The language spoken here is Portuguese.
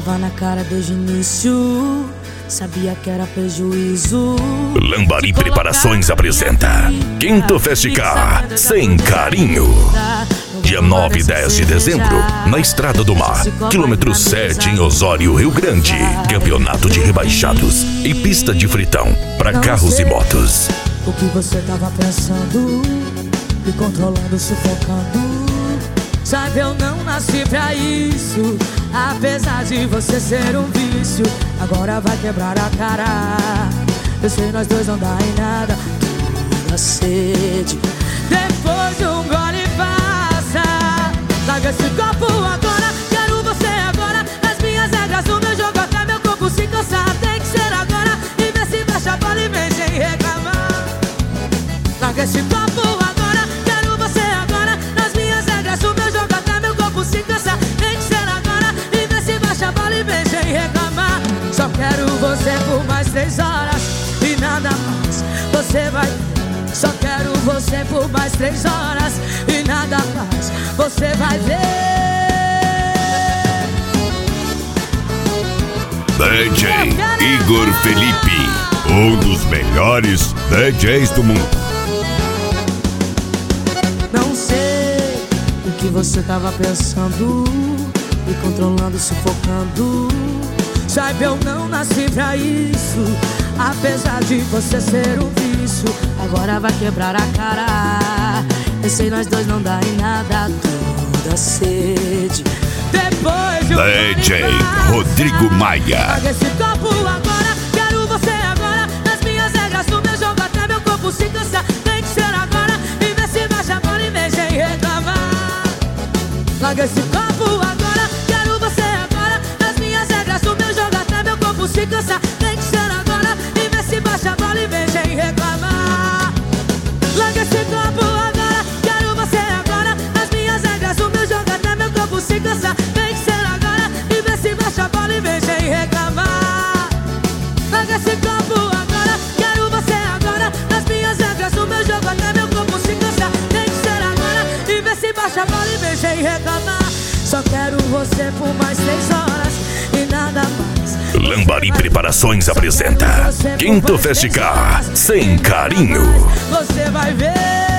tava na cara desde o início, sabia que era prejuízo. Lambari Preparações apresenta Quinto Festicar Sem Carinho. Dia 9 e 10 de dezembro, na Estrada do Mar, quilômetro 7 em Osório, Rio Grande. Campeonato de rebaixados e pista de fritão para carros e motos. O que você tava pensando, me controlando, sufocando. Sabe, eu não nasci pra isso, apesar de você ser um vício. Agora vai quebrar a cara, eu sei nós dois não dá em nada. Toda sede, depois de um gole passa. Larga esse copo agora, quero você agora. As minhas regras do meu jogo, até meu corpo se cansar. Tem que ser agora, e vê se baixa a bola e vem sem reclamar. Larga esse copo agora, quero você agora. Nas minhas regras do meu jogo, até meu corpo se cansar. Tem que ser agora, e vê se baixa a bola e vem sem reclamar. Só quero você por mais 3 horas e nada mais. Você vai. Só quero você por mais 3 horas e nada mais. Você vai ver. DJ Igor Felipe, um dos melhores DJs do mundo. Não sei o que você tava pensando, me controlando, sufocando. Sabe, eu não nasci pra isso, apesar de você ser um vício. Agora vai quebrar a cara, eu sei nós dois não dá em nada. Toda sede, depois de um DJ Rodrigo Maia. Paga esse copo agora, quero você agora. Nas minhas regras do meu jogo, até meu corpo se cansar. Tem que ser agora, e vê se baixa a bola e vem sem reclamar. Larga esse copo agora, quero você agora. Nas minhas regras do meu jogo, até meu corpo se cansar. Tem que ser agora, e vê se baixa a bola e vem sem reclamar. Larga esse copo agora, quero você agora. Nas minhas regras do meu jogo, até meu corpo se cansar. Tem que ser agora, e vê se baixa a bola e vem sem reclamar. Larga esse copo agora, quero você agora. Nas minhas regras do meu jogo, até meu corpo se cansar. Tem que ser agora, e vê se baixa a bola e vem sem reclamar. Só quero você por mais 3 horas e nada mais. Lambari Preparações apresenta Quinto Festicar Sem Carinho. Você vai ver.